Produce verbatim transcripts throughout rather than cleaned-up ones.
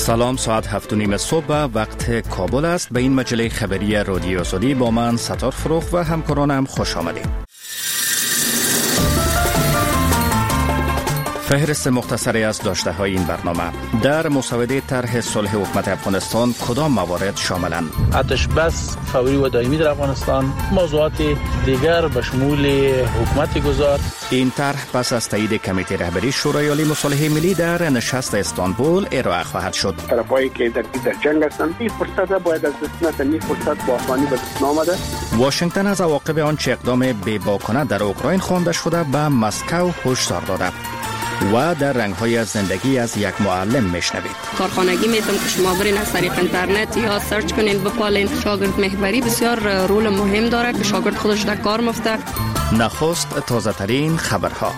سلام، ساعت هفت و نیم صبح وقت کابل است. به این مجله خبری رادیو آزادی با من ستار فروخ و همکارانم خوش آمدید. فهرست مختصری از داشته های این برنامه: در مسوده طرح صلح حکومت افغانستان کدام موارد شاملند؟ آتش بس فوری و دائمی در افغانستان، موضوعات دیگر به شمول حکومت گذار. این طرح پس از تایید کمیته رهبری شورای عالی مصالحه ملی در نشست استانبول ارائه خواهد شد. طرفایی که در در جنگ هستند این فرصت باید از دست نده، این فرصت با آسانی به دست نآمده. واشنگتن از عواقب آنچه اقدام بی‌باکانه در اوکراین خوانده شده به مسکو هشدار داده. و در رنگ‌های از زندگی از یک معلم میشنوید. کارخانگی میتونم که شما برین از طریق اینترنت یا سرچ کنین بپالین. شاگرد محوری بسیار رول مهم داره که شاگرد خودش در کار مفته. نخست تازه ترین خبرها.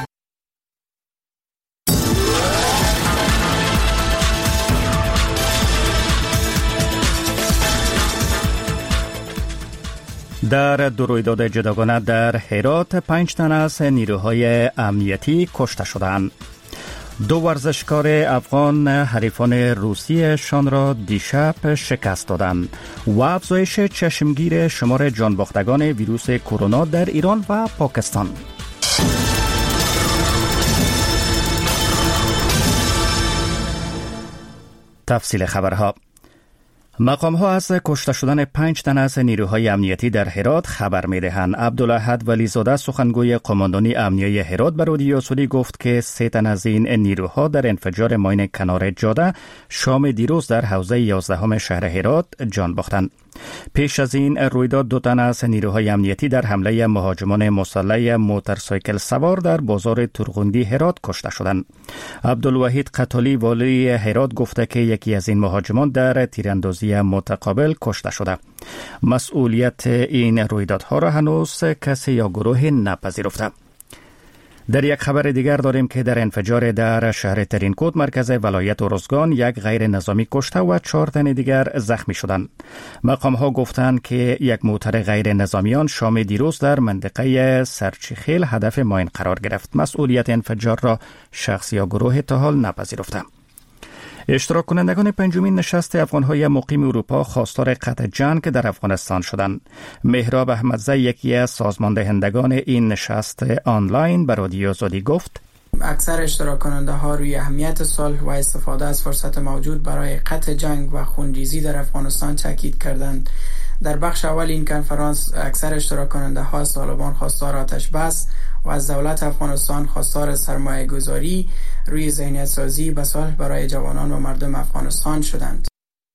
در دو رویداد جداگانه در هرات پنج تن از نیروهای امنیتی کشته شدند. دو ورزشکار افغان حریفان روسیشان را دیشب شکست دادند و افزایش چشمگیر شمار جانباختگان ویروس کرونا در ایران و پاکستان. تفصیل خبرها. مقام ها از کشته شدن پنج تن از نیروهای امنیتی در هرات خبر می دهند. عبدالاحد ولیزاده سخنگوی قماندانی امنیه هرات به رادیو آزادی گفت که سه تن از این نیروها در انفجار ماین کنار جاده شام دیروز در حوزه یازدهم شهر هرات جان باختند. پیش از این رویداد دو تن از نیروهای امنیتی در حمله مهاجمان مسلح موتورسایکل سوار در بازار ترغوندی هرات کشته شدند. عبدالوحید قتالی والی هرات گفته که یکی از این مهاجمان در تیراندازی متقابل کشته شده. مسئولیت این رویدادها را هنوز کسی یا گروه نپذیرفته. در یک خبر دیگر داریم که در انفجار در شهر ترینکوت مرکز ولایت ارزگان یک غیر نظامی کشته و چهار تن دیگر زخمی شدند. مقام ها گفتند که یک موتر غیر نظامیان شام دیروز در منطقه سرچیخیل هدف ماین قرار گرفت. مسئولیت انفجار را شخص یا گروه تا حال نپذیرفته. اشتراک کنندگان پنجمین نشست افغانهای مقیم اروپا خواستار قطع جنگ در افغانستان شدند. مهراب احمدزی یکی از سازماندهندگان این نشست آنلاین به رادیو آزادی گفت: اکثر اشتراک کننده ها روی اهمیت صلح و استفاده از فرصت موجود برای قطع جنگ و خونریزی در افغانستان تاکید کردند. در بخش اول این کنفرانس اکثر اشتراک کننده ها از طالبان خواستار آتش بس و از دولت افغانستان خواستار سرمایه گذاری روی ذهنیت سازی به صلح برای جوانان و مردم افغانستان شدند.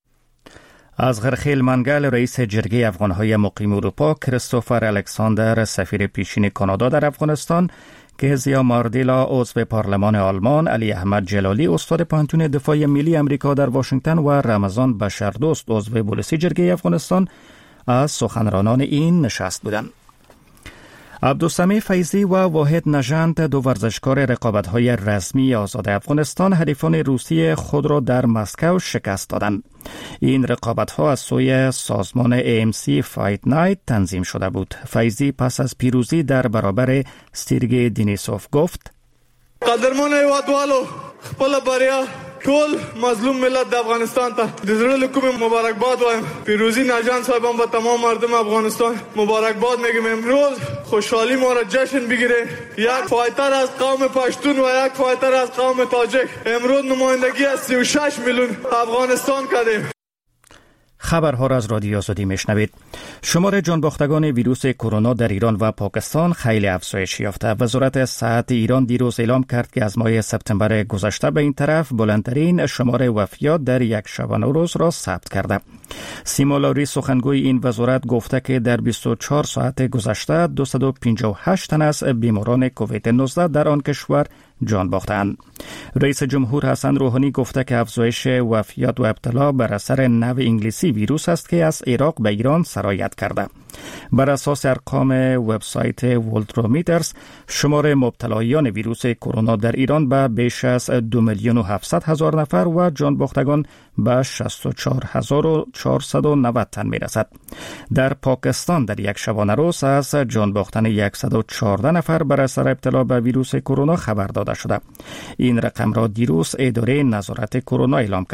از غرخیل منگل رئیس جرگه افغانهای مقیم اروپا کریستوفر الکساندر سفیر پیشین کانادا در افغانستان، گزیا ماردیلا عضو پارلمان آلمان، علی احمد جلالی استاد پانتون دفاع ملی امریکا در واشنگتن و رمضان بشردوست عضو پلیسی جرگه افغانستان از سخنرانان این نشست بودند. عبدالسمیع فیضی و واحد نژند دو ورزشکار رقابت‌های رسمی آزاد افغانستان حریفان روسی خود را در مسکو شکست دادند. این رقابت‌ها از سوی سازمان ای ام سی فایت نایت تنظیم شده بود. فیضی پس از پیروزی در برابر ستیرگی دینیسوف گفت: قدرمن هیوادوالو خپل بریا ټول مظلوم ملت د افغانستان ته د زړه له کومې مبارکباد وایم. پیروزی ناجان صاحبان به تمام مردم افغانستان مبارکباد میگم. امروز خوشحالی ما را جشن بگیره. یک فایتر از قوم پشتون و یک فایتر از قوم تاجک امروز نمایندگی از سی و شش میلیون افغانستان کردیم. خبرها را از رادیو آزادی میشنوید. شمار جانباختگان ویروس کرونا در ایران و پاکستان خیلی افزایش یافته. وزارت صحت ایران دیروز اعلام کرد که از ماه سپتامبر گذشته به این طرف بلندترین شمار وفیات در یک شبانه روز را ثبت کرده. سیما لاری سخنگوی این وزارت گفته که در بیست و چهار ساعت گذشته دویست و پنجاه و هشت تن از بیماران کووید نوزده در آن کشور جان باختند. رئیس جمهور حسن روحانی گفته که افزایش وفیات و ابتلا بر اثر نوع انگلیسی ویروس است که از عراق به ایران سرایت کرده. بر اساس ارقام وبسایت ولترومیترز شمار مبتلایان ویروس کرونا در ایران به بیش از دو میلیون و هفتصد هزار نفر و جان باختگان به شصت و چهار هزار و چهارصد و نود تن میرسد. در پاکستان در یک شبانه روز از جان باختن صد و چهارده نفر بر اثر ابتلا به ویروس کرونا خبر داده شده. این رقم را دیروز اداره نظارت کرونا اعلام کرد.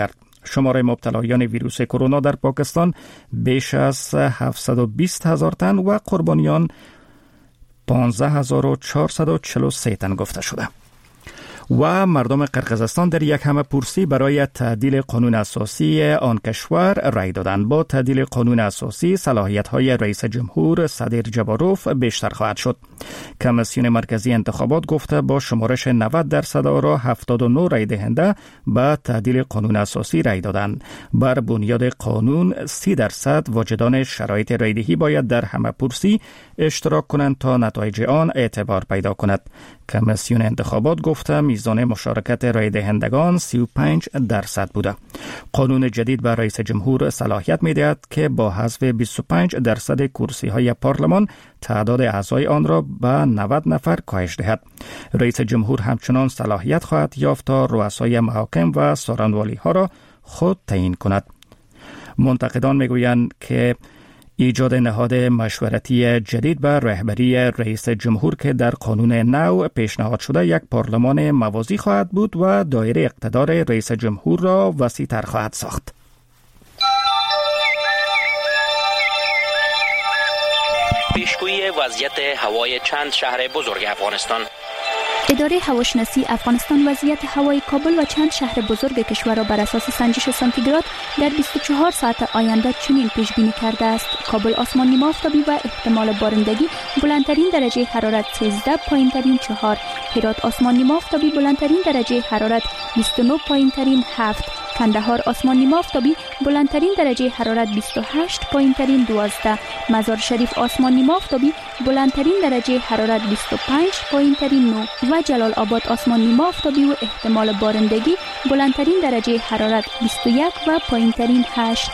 شماره مبتلایان ویروس کرونا در پاکستان بیش از هفتصد و بیست هزار تن و قربانیان پانزده هزار و چهارصد و چهل و سه تن گفته شده. و مردم قرقیزستان در یک همه پرسی برای تعدیل قانون اساسی آن کشور رای دادند. با تعدیل قانون اساسی صلاحیت‌های رئیس جمهور صدر جباروف بیشتر خواهد شد. کمیسیون مرکزی انتخابات گفته با شمارش نود درصد آرا هفتاد و نه رای دهنده به تعدیل قانون اساسی رای دادند. بر بنیاد قانون سی درصد واجدان شرایط رایدهی باید در همه پرسی اشتراک کنند تا نتایج آن اعتبار پیدا کند. کمیسیون انتخابات گفته میزان مشارکت رای دهندگان سی و پنج درصد بوده. قانون جدید به رئیس جمهور صلاحیت می‌دهد که با حذف بیست و پنج درصد کرسی‌های پارلمان تعداد اعضای آن را به نود نفر کاهش دهد. رئیس جمهور همچنان صلاحیت خواهد یافت تا رؤسای محاکم و سارنوالی‌ها را خود تعیین کند. منتقدان میگویند که ایجاد نهاد مشورتی جدید به رهبری رئیس جمهور که در قانون نو پیشنهاد شده یک پارلمان موازی خواهد بود و دایره اقتدار رئیس جمهور را وسیع‌تر خواهد ساخت. پیشگویی وضعیت هوای چند شهر بزرگ افغانستان. اداره هواشناسی افغانستان وضعیت هوای کابل و چند شهر بزرگ کشور را بر اساس سنجش سانتیگراد در بیست و چهار ساعت آینده چنین پیش بینی کرده است: کابل آسمان نیمه آفتابی و احتمال بارندگی، بلندترین درجه حرارت سیزده، پایینترین چهار. هرات آسمان نیمه آفتابی، بلندترین درجه حرارت بیست و نه، پایینترین هفت. کندهار آسمان نیمه آفتابی، بلندترین درجه حرارت بیست و هشت، پایینترین دوازده. مزار شریف آسمان نیمه آفتابی، بلندترین درجه حرارت بیست و پنج، پایینترین نه. و جلال آباد آسمان نیمه آفتابی و احتمال بارندگی، بلندترین درجه حرارت بیست و یک و پایینترین هشت.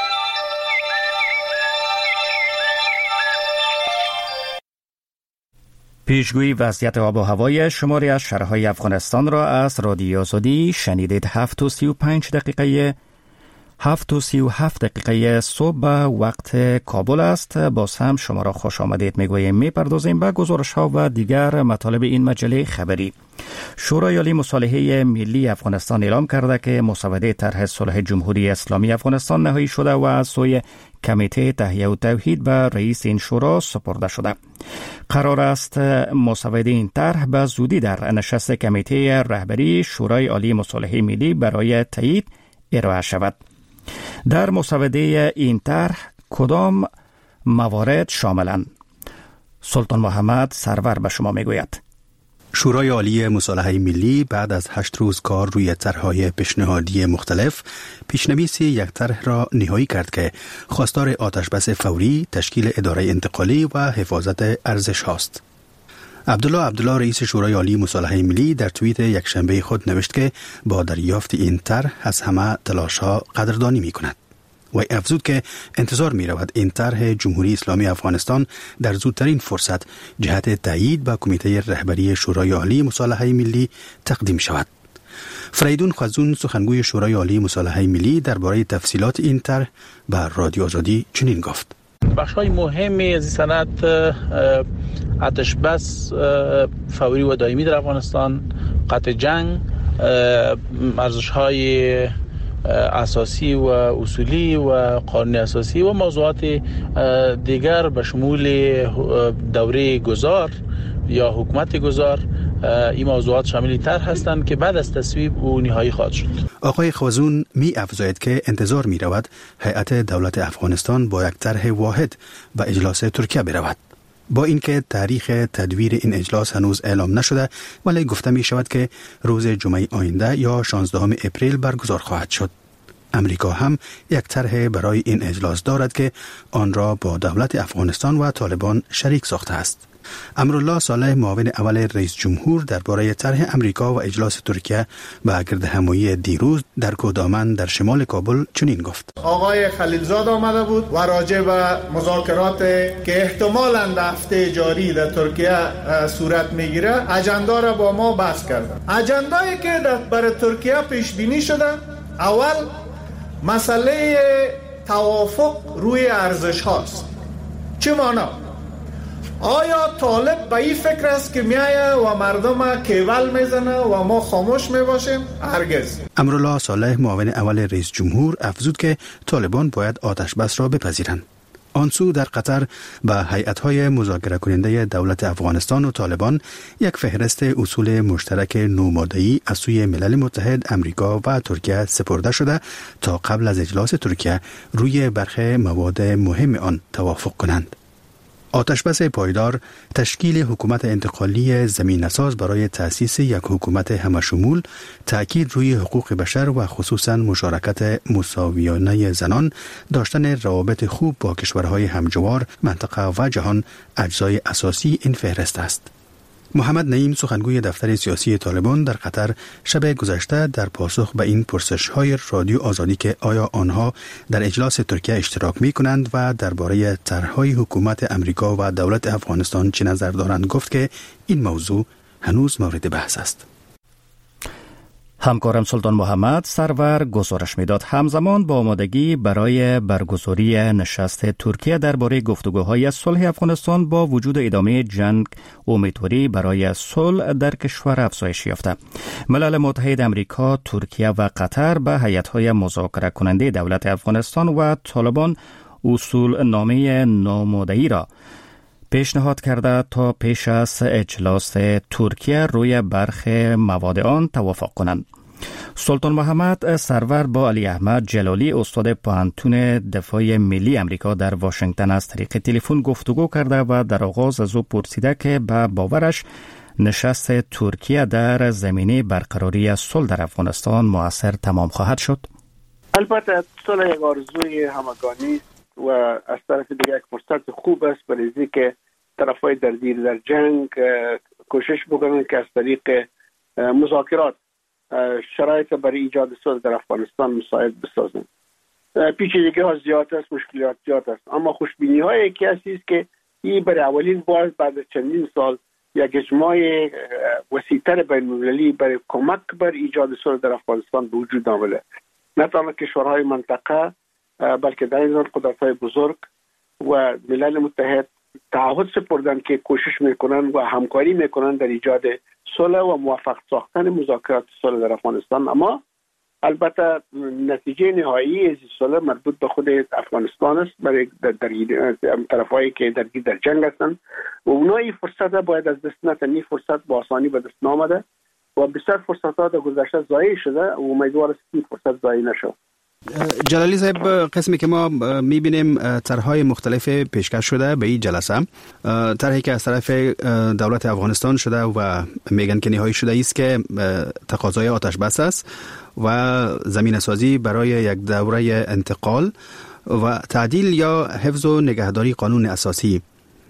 پیشگویی وضعیت آب و هوای شماری از شهرهای افغانستان را از رادیو آزادی شنیدید. هفت و سی و پنج دقیقه هفت و سی و هفت دقیقه صبح به وقت کابل است. باز هم شما را خوش آمدید میگوییم. میپردازیم به گزارش ها و دیگر مطالب این مجله خبری. شورای عالی مصالحه ملی افغانستان اعلام کرده که مسوده طرح صلح جمهوری اسلامی افغانستان نهایی شده و از سوی کمیته تهیه و توحید به رئیس این شورا سپرده شده. قرار است مسوده این طرح به زودی در نشست کمیته رهبری شورای عالی مصالحه ملی برای تایید ارائه شود. در مسوده این طرح کدام موارد شاملند؟ سلطان محمد سرور به شما میگوید. شورای عالی مصالحه ملی بعد از هشت روز کار روی طرح‌های پیشنهادی مختلف پیشنویس یک طرح را نهایی کرد که خواستار آتشبس فوری، تشکیل اداره انتقالی و حفاظت ارزش هاست. عبدالله عبدالله رئیس شورای عالی مصالحه ملی در توییت یک شنبه خود نوشت که با دریافت این طرح از همه تلاش‌ها قدردانی می‌کند. و افزود که انتظار می رود این طرح جمهوری اسلامی افغانستان در زودترین فرصت جهت تایید به کمیته رهبری شورای عالی مصالحه ملی تقدیم شود. فریدون خزون سخنگوی شورای عالی مصالحه ملی درباره تفصیلات این طرح به رادیو آزادی چنین گفت: بخش‌های مهمی از این سند آتش بس فوری و دائمی در افغانستان، قطع جنگ، ارزش‌های اساسی و اصولی و قانون اساسی و موضوعات دیگر به شمول دوره گذار یا حکومت گذار، این موضوعات شامل طرح هستند که بعد از تصویب او نهایی خواهد شد. آقای خوازون می افزاید که انتظار می رود هیئت دولت افغانستان با یک طرح واحد به اجلاس ترکیه برود. با اینکه تاریخ تدویر این اجلاس هنوز اعلام نشده، ولی گفته می شود که روز جمعه آینده یا شانزدهم اپریل برگزار خواهد شد. امریکا هم یک طرح برای این اجلاس دارد که آن را با دولت افغانستان و طالبان شریک ساخته است. امرالله صالح معاون اول رئیس جمهور درباره طرح امریکا و اجلاس ترکیه به گردهمایی دیروز در کودامن در شمال کابل چنین گفت: آقای خلیلزاد آمده بود و راجع به مذاکرات که احتمالاً در هفته جاری در ترکیه صورت میگیره اجندا را با ما بحث کردند. اجندایی که برای ترکیه پیش بینی شده، اول مسئله توافق روی ارزش هاست. چه معنا؟ آیا طالب به این فکر است که میایه و مردم کیول میزنه و ما خاموش میباشیم؟ هرگز. امرالله صالح معاون اول رئیس جمهور افزود که طالبان باید آتش بس را بپذیرند. آنسو در قطر به هیئت‌های مذاکره کننده دولت افغانستان و طالبان یک فهرست اصول مشترک نوماده‌ای از سوی ملل متحد، امریکا و ترکیه سپرده شده تا قبل از اجلاس ترکیه روی برخی مواد مهم آن توافق کنند. آتشبس پایدار، تشکیل حکومت انتقالی زمینه‌ساز برای تأسیس یک حکومت همشمول، تأکید روی حقوق بشر و خصوصاً مشارکت مساویانه زنان، داشتن روابط خوب با کشورهای همجوار، منطقه و جهان اجزای اساسی این فهرست است. محمد نعیم سخنگوی دفتر سیاسی طالبان در قطر شب گذشته در پاسخ به این پرسش‌های رادیو آزادی که آیا آنها در اجلاس ترکیه اشتراک می‌کنند و درباره طرح‌های حکومت امریکا و دولت افغانستان چه نظر دارند گفت که این موضوع هنوز مورد بحث است. همکارم سلطان محمد سرور گزارش میداد. همزمان با آمادگی برای برگزاری نشست ترکیه درباره گفتگوهای صلح افغانستان با وجود ادامه جنگ، امیدواری برای صلح در کشور افزایش یافته. ملل متحد، امریکا، ترکیه و قطر به هیئت‌های مذاکره کننده دولت افغانستان و طالبان اصول نامه ناماده‌ای را پیشنهاد کرده تا پیش از اجلاس ترکیه روی برخی مواد آن توافق کنند. سلطان محمد سرور با علی احمد جلالی استاد پوهنتون دفاع ملی امریکا در واشنگتن از طریق تلفن گفتگو کرده و در آغاز از او پرسیده که به باورش نشست ترکیه در زمینه برقراری صلح در افغانستان مؤثر تمام خواهد شد. البته صلح یک آرزوی همگانی و از طرف دیگر یک فرصت خوب است برای اینکه طرفای درگیر در جنگ کوشش بکنند که از طریق مذاکرات شرایط برای ایجاد صلح در افغانستان مساعد بسازند. پیچیدگی ها زیاد است، مشکلات زیاد است، اما خوشبینی های یکی است که این برای اولین بار بعد از چندین سال یک اجماع وسیع‌تر بین‌المللی برای کمک بر ایجاد صلح در افغانستان به وجود آمده. نه تنها کشورهای منطقه بلکه در این قدرت‌های بزرگ و ملل متحد تعهد سپردن که کوشش میکنن و همکاری میکنن در ایجاد صلح و موفق ساختن مذاکرات صلح در افغانستان. اما البته نتیجه نهایی از صلح مربوط به خود افغانستان است برای در, در طرفایی که درگیر در جنگ هستند و اونها این فرصت باید از دست ندن. این فرصت با آسانی به دست نآمده و بسیار فرصت‌ها در گذشته ضایع شده و امیدوار است که این فرصت ضایع نشه. جلالی صاحب، قسمی که ما میبینیم طرح‌های مختلف پیشکش شده به این جلسه، طرحی که از طرف دولت افغانستان شده و میگن که نهایی شده است که تقاضای آتش بس است و زمینه سازی برای یک دوره انتقال و تعدیل یا حفظ و نگهداری قانون اساسی.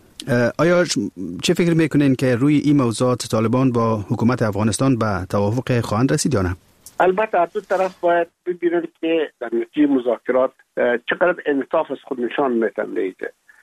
آیا چه فکر میکنین که روی این موضوعات طالبان با حکومت افغانستان به توافق خواهند رسید یا نه؟ البته از دو طرف باید ببینند که در نتیجه مذاکرات چقدر انعطاف از خود نشان میتن.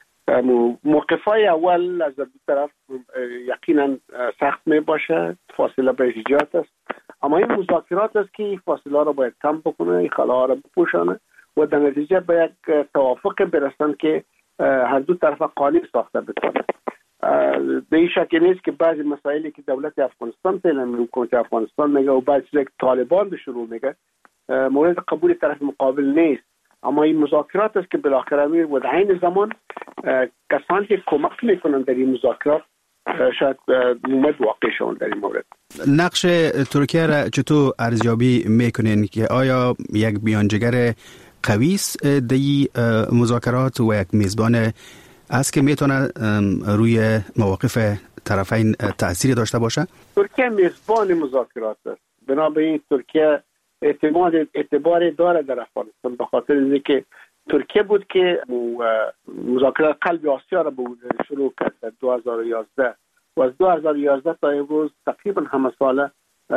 موقفای اول از دو طرف یقینا سخت می باشه، فاصله به ایجاد است، اما این مذاکرات است که فاصله را باید کم بکنه، این خلاها را بپوشانه و در نتیجه به یک توافق برسند که هر دو طرف قانع ساخته بکنه. به این شک نیست که بعضی مسائلی که دولت افغانستان فعلا حکومت افغانستان میگه و بعضی که طالبان به شروع میگه مورد قبول طرف مقابل نیست، اما این مذاکرات است که بالاخره میره و در عین زمان کسانی که کمک میکنن در این مذاکرات شاید مومد واقع شون در این مورد. نقش ترکیه را چطور ارزیابی میکنین که آیا یک بیانجگر قوی است در مذاکرات و یک میزبان است که میتونه روی مواقف طرفین تأثیری داشته باشه؟ ترکیه میزبان مذاکرات است، بنابراین ترکیه اعتماد اعتبار داره در افغانستان به خاطر اینکه ترکیه بود که مذاکرات قلب آسیا را شروع کرد در دو هزار و یازده و از دو هزار و یازده تا امروز تقریبا همه ساله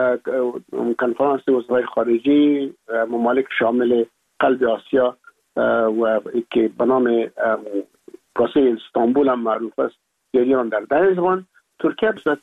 کنفرانس وزرای خارجه ممالک شامل قلب آسیا و که به نام پروسه استانبول هم معروف است جریان در در زمان. ترکیه به صورت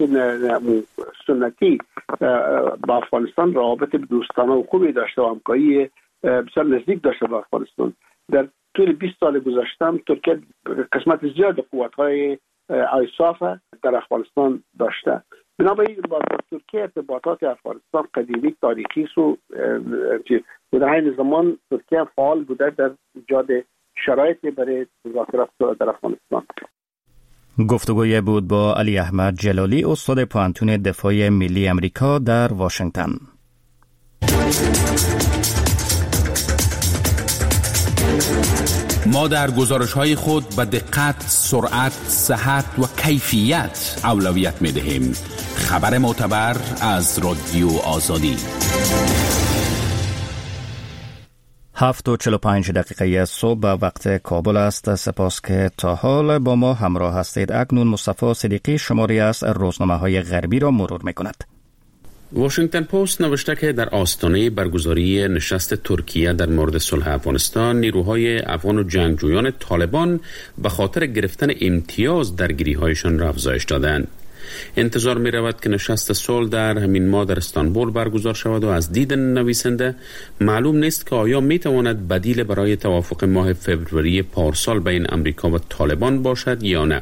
سنتی با افغانستان روابط دوستانه و خوبی داشته و همکاری بسیار نزدیک داشته با افغانستان. در طول بیست سال گذشته هم ترکیه قسمت زیاد قوت‌های آیساف در افغانستان داشته. بنابراین با ترکیه ارتباطات افغانستان قدیمی تاریخی و در این زمان ترکیه فعال بوده در ایجاد شرایطی برای مذاکرات در افغانستان. گفتگوی بود با علی احمد جلالی، استاد پوهنتون دفاع ملی امریکا در واشنگتن. ما در گزارش‌های خود به دقت، سرعت، صحت و کیفیت اولویت می‌دهیم. خبر معتبر از رادیو آزادی. هفت و چهل و پنج دقیقه صبح به وقت کابل است. سپاس که تا حال با ما همراه هستید. اکنون مصطفی صدیقی شماری از روزنامه‌های غربی را مرور می‌کند. واشنگتن پست نوشته که در آستانه برگزاری نشست ترکیه در مورد صلح افغانستان، نیروهای افغان و جنگجویان طالبان به خاطر گرفتن امتیاز درگیری‌هایشان را افزایش دادند. انتظار می رود که نشست صلح در همین ماه در استانبول برگزار شود و از دید نویسنده معلوم نیست که آیا می تواند بدیل برای توافق ماه فوریه پارسال بین امریکا و طالبان باشد یا نه.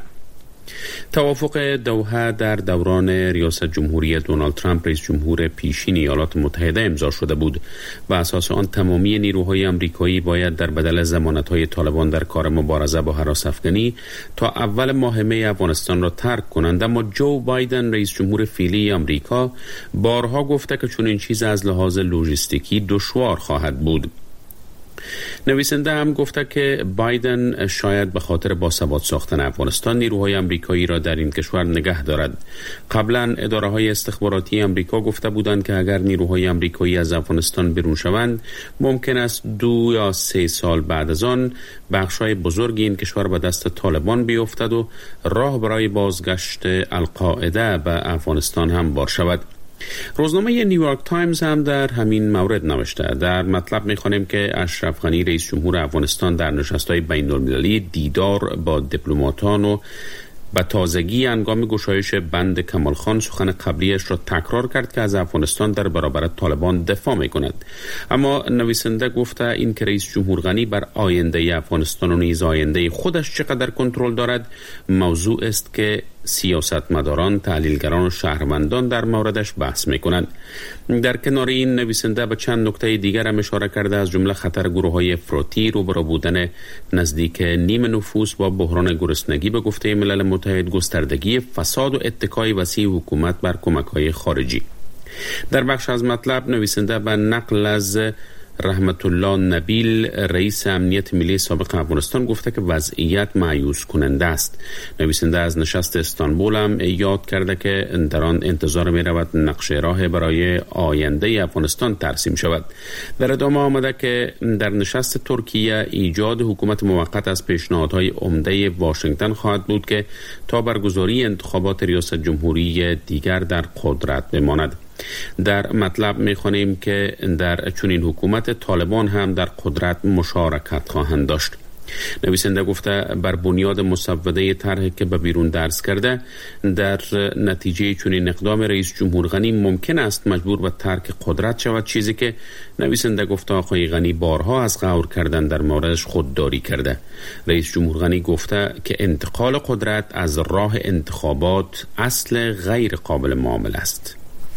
توافق دوحه در دوران ریاست جمهوری دونالد ترامپ رئیس جمهور پیشین ایالات متحده امضا شده بود. بر اساس آن تمامی نیروهای آمریکایی باید در بدل ضمانت‌های طالبان در کار مبارزه با هراس افغانی تا اول ماه می افغانستان را ترک کنند، اما جو بایدن رئیس جمهور فعلی آمریکا بارها گفته که چنین چیز از لحاظ لوجستیکی دشوار خواهد بود. نویسنده هم گفته که بایدن شاید به خاطر باثبات ساختن افغانستان نیروهای آمریکایی را در این کشور نگه دارد. قبلا اداره‌های استخباراتی آمریکا گفته بودند که اگر نیروهای آمریکایی از افغانستان بیرون شوند، ممکن است دو یا سه سال بعد از آن بخش‌های بزرگی این کشور به دست طالبان بیفتد و راه برای بازگشت القاعده به افغانستان هم باز شود. روزنامه نیویورک تایمز هم در همین مورد نوشته. در مطلب می‌خوانیم که اشرف غنی رئیس جمهور افغانستان در نشست‌های بین‌المللی دیدار با دیپلماتان و به تازگی هنگام گشایش بند کمال خان سخن قبلیش را تکرار کرد که از افغانستان در برابر طالبان دفاع می‌کند. اما نویسنده گفته این که رئیس جمهور غنی بر آینده افغانستان و نیز آینده خودش چقدر کنترل دارد موضوع است که سیاستمداران، تحلیلگران و شهروندان در موردش بحث می‌کنند. در کنار این نویسنده به چند نکته دیگر هم اشاره کرده، از جمله خطر گروه‌های افراطی، روبرو بودن نزدیک نیم نفوس با بحران گرسنگی به گفته ملل متحد، گستردگی فساد و اتکای وسیع حکومت بر کمک‌های خارجی. در بخش از مطلب نویسنده به نقل از رحمت الله نبیل رئیس امنیت ملی سابق افغانستان گفته که وضعیت مایوس کننده است. نویسنده از نشست استانبول هم یاد کرده که در آن انتظار می رود نقشه راه برای آینده افغانستان ترسیم شود. در ادامه آمده که در نشست ترکیه ایجاد حکومت موقت از پیشنهادهای عمده واشنگتن خواهد بود که تا برگزاری انتخابات ریاست جمهوری دیگر در قدرت بماند. در مطلب می‌خوانیم که در چنین حکومت طالبان هم در قدرت مشارکت خواهند داشت. نویسنده گفته بر بنیاد مسوده طرحی که به بیرون درس کرده، در نتیجه چنین اقدام رئیس جمهور غنی ممکن است مجبور به ترک قدرت شود، چیزی که نویسنده گفته آقای غنی بارها از غور کردن در موردش خودداری کرده. رئیس جمهور غنی گفته که انتقال قدرت از راه انتخابات اصل غیر قابل معامله است.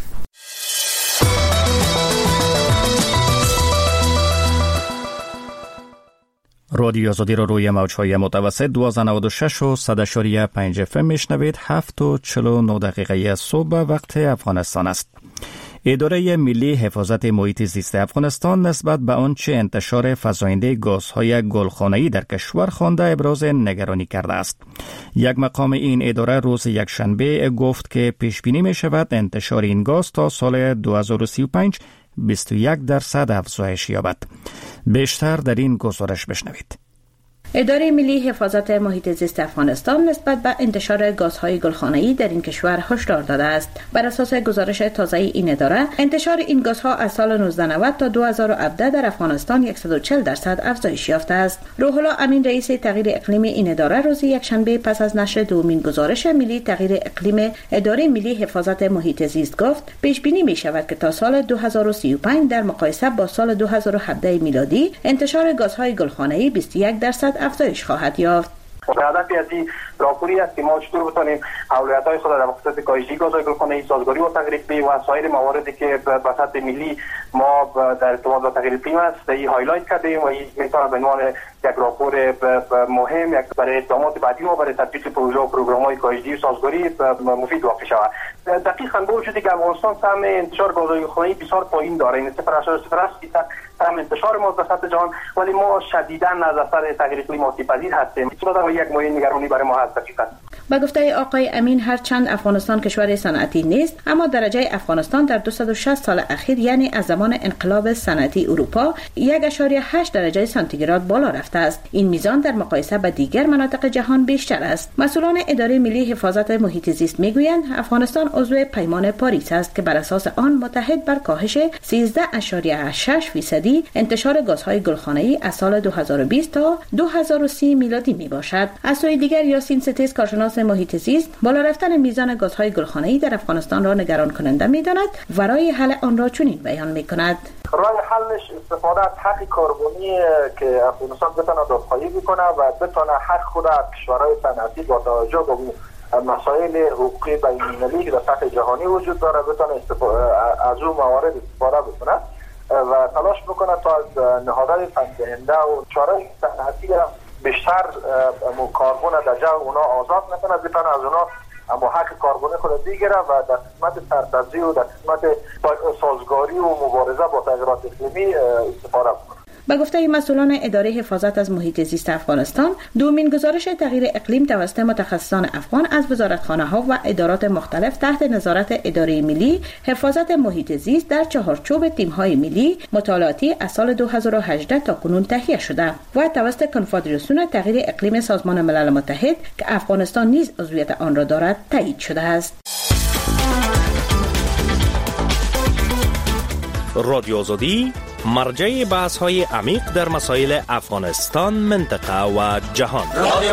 رادیو آزادی را روی موج‌های متوسط دویست و نود و شش و صد و پنج اف ام میشنوید. هفت و چهل و نه دقیقه صبح وقت افغانستان است. اداره ملی حفاظت محیط زیست افغانستان نسبت به آنچه انتشار فزاینده گازهای گلخانه‌ای در کشور خوانده ابراز نگرانی کرده است. یک مقام این اداره روز یکشنبه گفت که پیش بینی می شود انتشار این گاز تا سال دو هزار و سی و پنج بیست و یک درصد افزایش یابد. بیشتر در این گزارش بشنوید. اداره ملی حفاظت محیط زیست افغانستان نسبت به انتشار گازهای گلخانه‌ای در این کشور هشدار داده است. بر اساس گزارش تازه این اداره، انتشار این گازها از سال نوزده نود تا دو هزار و هفده در افغانستان صد و چهل درصد افزایش یافته است. روح الله امین رئیس تغییر اقلیمی این اداره روز یکشنبه پس از نشر دومین گزارش ملی تغییر اقلیم اداره ملی حفاظت محیط زیست گفت پیش بینی می شود که تا سال دو هزار و سی و پنج در مقایسه با سال دو هزار و هفده میلادی انتشار گازهای گلخانه‌ای بیست و یک درصد افزایش خواهد یافت. هدف از این راپوری است که ما چطور بتونیم اولویت‌های خود در مقصد کاهش گازهای گلخانه‌ای، سازگاری با تغییر اقلیم و سایر مواردی که به سطح ملی ما در ارتباط با تغییر اقلیم است این هایلایت کردیم و این میتونه به عنوان یک راپور مهم یک برای اقدامات بعدی ما برای تطبیق پروژه و پروگرام‌های کاهش و سازگاری مفید واقع شود. دقیقاً با وجودی که افغانستان سهم انتشار گازهای گلخانه‌ای بسیار پایین داره، این صفر اشاریه صفر هشت درصد سهم انتشار ما در سطح جهان، ولی ما شدیداً از اثر تغییر اقلیم آسیب‌پذیر هستیم. این یک موضوع نگرانی برای ما هست. دقیقاً با گفته آقای امین، هرچند افغانستان کشور صنعتی نیست، اما درجه افغانستان در دویست و شصت سال اخیر یعنی از زمان انقلاب صنعتی اروپا یک و هشت درجه سانتیگراد بالا رفته است. این میزان در مقایسه با دیگر مناطق جهان بیشتر است. مسئولان اداره ملی حفاظت محیط زیست میگویند افغانستان عضو پیمان پاریس است که بر اساس آن متحد بر کاهش سیزده و شش فیصدی انتشار گازهای گلخانه‌ای از سال دو هزار و بیست تا دو هزار و سی میلادی می باشد. از سوی دیگر یاسین ستیز، کارشناس محیط زیست، بالا رفتن میزان گازهای گلخانه‌ای در افغانستان را نگران کننده می‌داند و راه حل آن را چنین بیان می‌کند: راه حلش استفاده از حق کربنی که افغانستان بتونه دادخواهی بکنه و بتونه حق خود از کشورهای صنعتی با توجه به مسائل حقوقی بین‌المللی که در سطح جهانی وجود داره بتونه از اون موارد استفاده بکنه و تلاش بکنه تا از نهادهای فن‌دهنده و کشورهای صنعتی بیشتر کربن در جو اونا آزاد نکنه، بتونه از اونا اما حق کربن خود بگیره و در قسمت سرتزی و در قسمت سازگاری و مبارزه با تغییرات اقلیمی استفاده کنه. با گفته مسئولان اداره حفاظت از محیط زیست افغانستان، دومین گزارش تغییر اقلیم توسط متخصصان افغان از وزارتخانه‌ها و ادارات مختلف تحت نظارت اداره ملی حفاظت محیط زیست در چهارچوب تیم‌های ملی مطالعاتی از سال دو هزار و هجده تا کنون تهیه شده و توسط کنفدراسیون تغییر اقلیم سازمان ملل متحد که افغانستان نیز عضویت آن را دارد تایید شده است. رادیو آزادی مرجع بحث های عمیق در مسائل افغانستان، منطقه و جهان.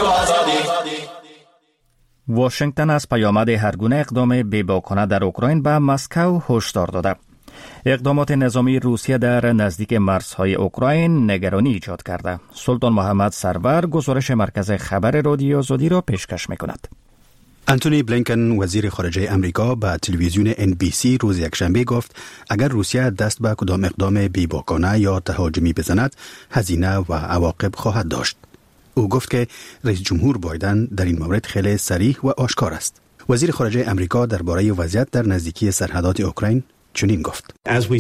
واشنگتن از پیامد هرگونه اقدام بی‌باکانه در اوکراین به مسکو هشدار داده. اقدامات نظامی روسیه در نزدیک مرزهای اوکراین نگرانی ایجاد کرده. سلطان محمد سرور گزارش مرکز خبر رادیو آزادی را پیشکش می‌کند. انتونی بلینکن وزیر خارجه امریکا به تلویزیون ان بی سی روز یکشنبه گفت اگر روسیه دست به کدام اقدام بی‌باکانه یا تهاجمی بزند هزینه و عواقب خواهد داشت. او گفت که رئیس جمهور بایدن در این مورد خیلی صریح و آشکار است. وزیر خارجه امریکا درباره وضعیت در نزدیکی سرحدات اوکراین چنین گفت: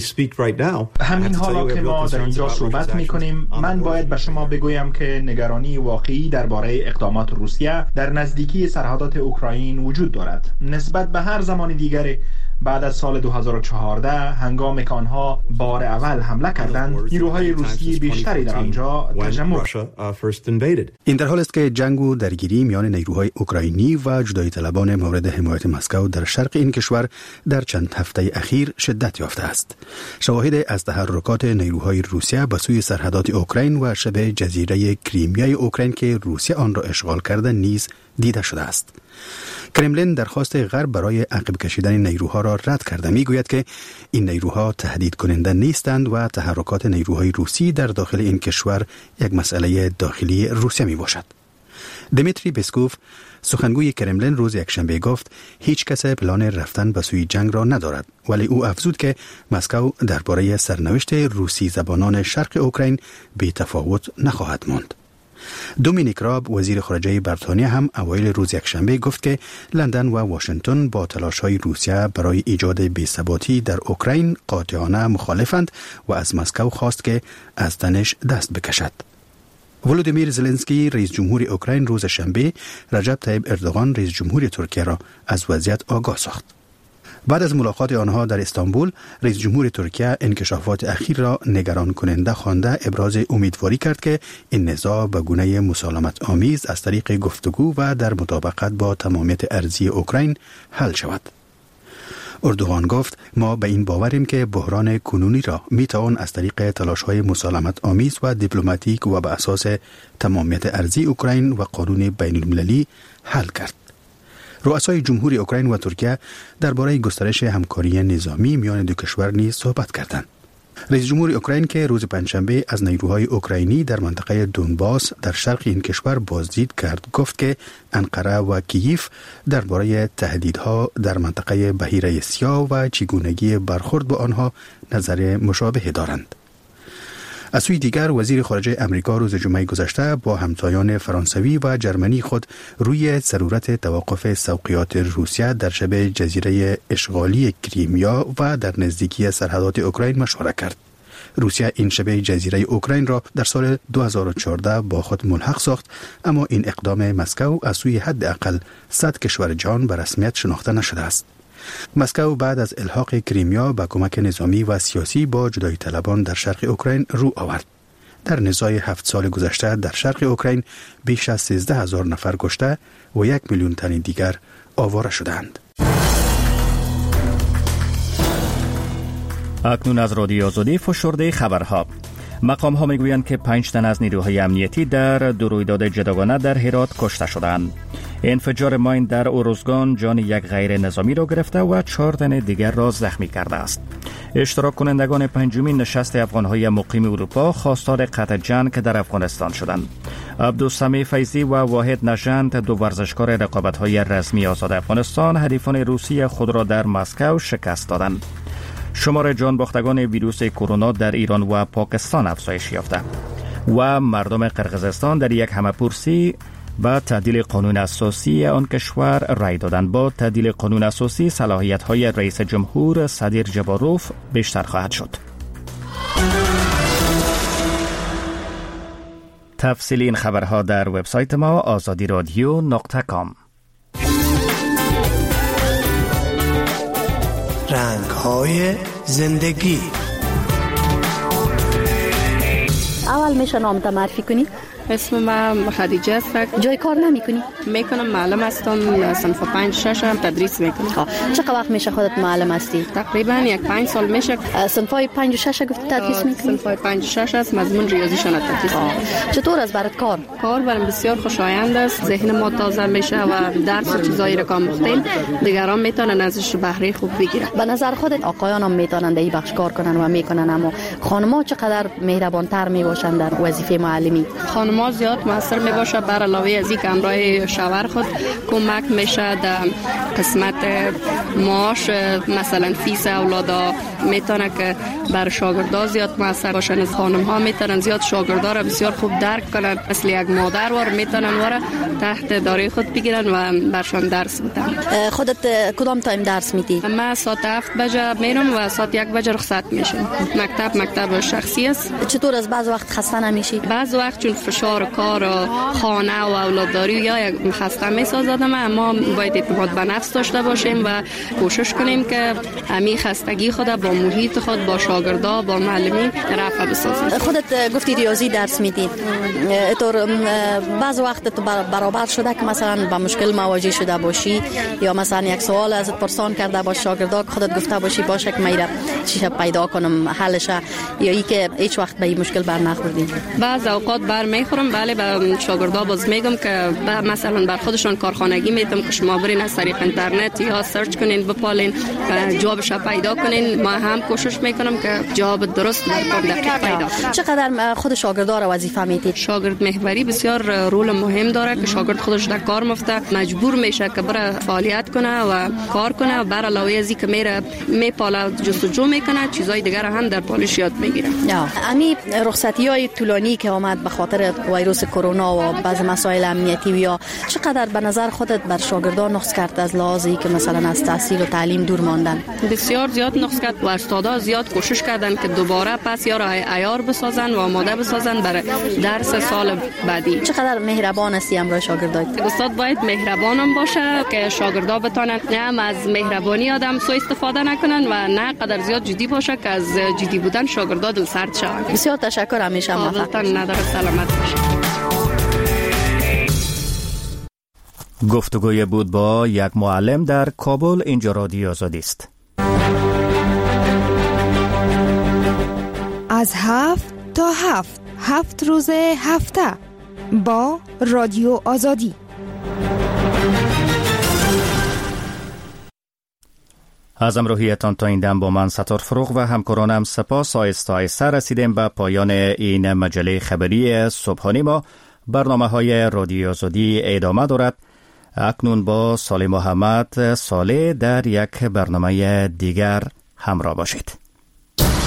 همین حالا که ما در اینجا صحبت می‌کنیم، من باید به شما بگویم که نگرانی واقعی درباره اقدامات روسیه در نزدیکی سرحدات اوکراین وجود دارد. نسبت به هر زمان دیگری بعد از سال دو هزار و چهارده هنگامی که آنها بار اول حمله کردند، نیروهای روسی بیشتری در آنجا تجمع. این در حال است که جنگ و درگیری میان نیروهای اوکراینی و جدایی طلبان مورد حمایت مسکو در شرق این کشور در چند هفته اخیر شدت یافته است. شواهد از تحرکات نیروهای روسیه به سوی سرحدات اوکراین و شبه جزیره کریمیای اوکراین که روسیه آن را اشغال کرده نیز دیده شده است. کرملین درخواست غرب برای عقب کشیدن نیروها را رد کرده، میگوید که این نیروها تهدید کننده نیستند و تحرکات نیروهای روسی در داخل این کشور یک مسئله داخلی روسیه می باشد. دمیتری پسکوف سخنگوی کرملین روز یکشنبه گفت هیچ کس پلان رفتن به سوی جنگ را ندارد، ولی او افزود که مسکو درباره سرنوشت روسی زبانان شرق اوکراین بی تفاوت نخواهد ماند. دومینیک راب وزیر خارجه بریتانیا هم اوایل روز یکشنبه گفت که لندن و واشنگتن با تلاش‌های روسیه برای ایجاد بی‌ثباتی در اوکراین قاطعانه مخالفند و از مسکو خواست که از تنش دست بکشد. ولودیمیر زلنسکی رئیس جمهور اوکراین روز شنبه رجب طیب اردوغان رئیس جمهور ترکیه را از وضعیت آگاه ساخت. بعد از ملاقات آنها در استانبول، رئیس جمهور ترکیه انکشافات اخیر را نگران کننده خوانده ابراز امیدواری کرد که این نزاع به گونه مسالمت آمیز از طریق گفتگو و در مطابقت با تمامیت ارضی اوکراین حل شود. اردوغان گفت ما به این باوریم که بحران کنونی را می توان از طریق تلاش‌های مسالمت آمیز و دیپلماتیک و به اساس تمامیت ارضی اوکراین و قانون بین المللی حل کرد. رؤسای جمهوری اوکراین و ترکیه درباره گسترش همکاری نظامی میان دو کشور نیز صحبت کردند. رئیس جمهور اوکراین که روز پنجشنبه از نیروهای اوکراینی در منطقه دونباس در شرق این کشور بازدید کرد، گفت که انقره و کییف درباره تهدیدها در منطقه بحیره سیاه و چگونگی برخورد با آنها نظر مشابه دارند. از سوی دیگر وزیر خارجه امریکا روز جمعه گذشته با همتایان فرانسوی و جرمنی خود روی ضرورت توقف سوقیات روسیه در شبه جزیره اشغالی کریمیا و در نزدیکی سرحدات اوکراین مشوره کرد. روسیه این شبه جزیره اوکراین را در سال دو هزار و چهارده با خود ملحق ساخت، اما این اقدام مسکو از سوی حداقل صد کشور جهان به رسمیت شناخته نشده است. مسکو بعد از الحاق کریمیا با کمک نظامی و سیاسی با جدایی طلبان در شرق اوکراین رو آورد. در نزاع هفت سال گذشته در شرق اوکراین بیش از سیزده هزار نفر کشته و یک میلیون تن دیگر آواره شدند. اکنون از رادیو آزادی فشرده خبرها. مقام ها میگویند که پنج تن از نیروهای امنیتی در دو رویداد جداگانه در هرات کشته شدند. انفجار ماین در اروزگان جان یک غیر نظامی را گرفته و چهار تن دیگر را زخمی کرده است. اشتراک کنندگان پنجمین نشست افغانهای مقیم اروپا خواستار قطع جنگ در افغانستان شدند. عبدالسمیع فیضی و واحد نژند، دو ورزشکار رقابت‌های رسمی آزاد افغانستان، حریفان روسی خود را در مسکو شکست دادند. شمار جان باختگان ویروس کرونا در ایران و پاکستان افزایش یافته و مردم قرقیزستان در یک همه‌پرسی با تعدیل قانون اساسی آن کشور رای دادند. با تعدیل قانون اساسی صلاحیت‌های رئیس جمهور صدیر جباروف بیشتر خواهد شد. تفصیل این خبرها در وبسایت ما آزادی رادیو نقطه کام. رنگ‌های زندگی. اول میشه نام معرفی کنی؟ اسم من خدیجه است. جای کار نمی کنی؟ میکنم، معلم هستم، صنف پنج شش هم تدریس میکنم. چقدر وقت میشه خودت معلم هستی؟ تقریبا یک پنج سال میشه. صنف های پنج و شش گفت تدریس میکنی؟ صنف های پنج و شش است، مضمون ریاضیشون تدریس میکنم. چطور است برات کار؟ کار برام بسیار خوشایند است، ذهن ما تازه میشه و درس و چیزایی رو که آموختیم دیگران میتونن ازش بهره خوب بگیرن. به نظر خودت آقایان هم میتونن در این بخش کار کنن و میکنن، اما خانم‌ها چقدر مهربان‌تر میباشن در وظیفه معلمی؟ خانم‌ها زیاد موثر میباشه، بر علاوه از اینکه همراه شوهر خود کمک میشه در قسمت معاش، مثلا فیس اولادا میتونه که بر شاگردا زیاد موثر باشن. از خانم‌ها میتونن زیاد شاگردا را بسیار خوب درک کنن، مثل یک مادر وار میتونن واره تحت اداره خود بگیرن و برشان درس بدن. خودت کدام تایم درس میدی؟ من ساعت هفت بجه میرم و ساعت یک بجه رخصت میشم. مکتب مکتب شخصی است. چطور از بعض وقت خسته نمیشی؟ بعض وقت چون فشار کار و خانه و اولادداری یا یک خسته میسازدم، اما باید اعتماد به نفس داشته باشیم و کوشش کنیم که همین خستگی خود با محیط خود، با شاگردا، با معلمین رفع بسازیم. خودت گفتی ریاضی درس میدی، طور بعض وقت تو برابر شده که مثلا با مشکل مواجه شده باشی یا مثلا یک سوال ازت پرسان کرده باش شاگردا، خودت گفته باشی باشه که میرم چیشه پیدا کنم حلش، یا ای که هیچ وقت به این مشکل بر نخوردی؟ بعض اوقات بر میخورم، بله. به شاگردا باز میگم که مثلا بر خودشان کارخانگی میتونم که شما برین از طریق اینترنت یا سرچ کنین، بپالین و جوابش پیدا کنین. ما هم کوشش میکنم که جواب درست در کار دقیق پیدا. چقدر خود شاگردا را وظیفه میدید؟ شاگرد محوری بسیار رول مهم داره که شاگرد خودش در کار مفته مجبور میشه که بره فعالیت کنه و کار کنه، و بر علاوه از اینکه میره میپاله جستجو میکنه، چیزای دیگر هم در پالش یاد میگیره. امی رخصتی‌های طولانی که آمد به خاطر ویروس کرونا و بعض مسائل امنیتی، یا چقدر به نظر خودت بر شاگردان نقص کرد از لحاظی که مثلا از تحصیل و تعلیم دور ماندن؟ بسیار زیاد نقص کرد و استادا زیاد کوشش کردن که دوباره پس یا را عیار بسازن و آماده بسازن برای درس سال بعدی. چقدر مهربان هستی همراه شاگردات؟ استاد باید مهربانم باشه که شاگردا بتونن نه از مهربانی آدم سوء استفاده نکنن و نه قدر زیاد جدی باشه که از جدی بودن شاگردا دل سرد شون. بسیار تشکر، همیشه موفق. نداره، سلامت باشید. گفتگوی بود با یک معلم در کابل. اینجا رادیو آزادی است. از هفت تا هفت هفت روز هفته با رادیو آزادی. از امروحیتان تا این دم با من ستار فروغ و همکارانم سپاس. آیسته آیسته رسیدیم به پایان این مجله خبری صبحانی ما. برنامه های رادیو آزادی ادامه دارد. اکنون با صالح محمد صالح در یک برنامه دیگر همراه باشید.